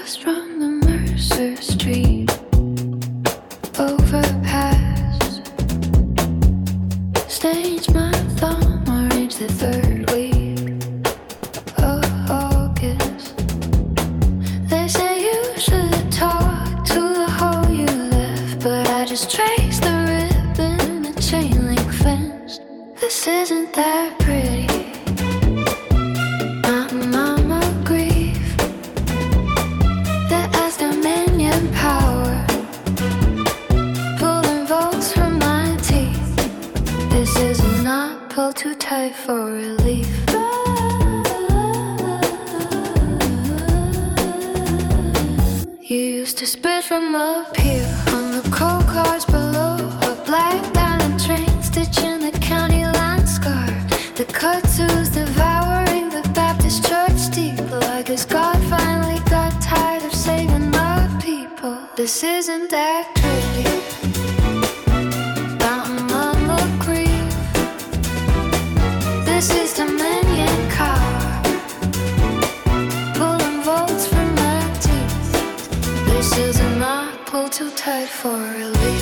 blast from the Mercer Street overpass. Stage my thumb, arrange the third week of August. They say you should talk to the hole you left, but I just traced the ribbon and chain link fence. This isn't that pretty. Mama grief that has dominion power, pulling volts from my teeth. This is not pulled too tight for relief. You used to spit from up here on the cold cars below, a black diamond train stitching the county line scar. The kudzus devouring the Baptist church steeple. I guess God finally got tired of saving my people. This isn't that pretty. Mama grief. This is dominion power, pulling volts from my teeth. This is a knot pulled too tight for relief.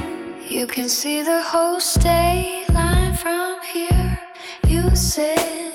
You can see the whole state line from here. You said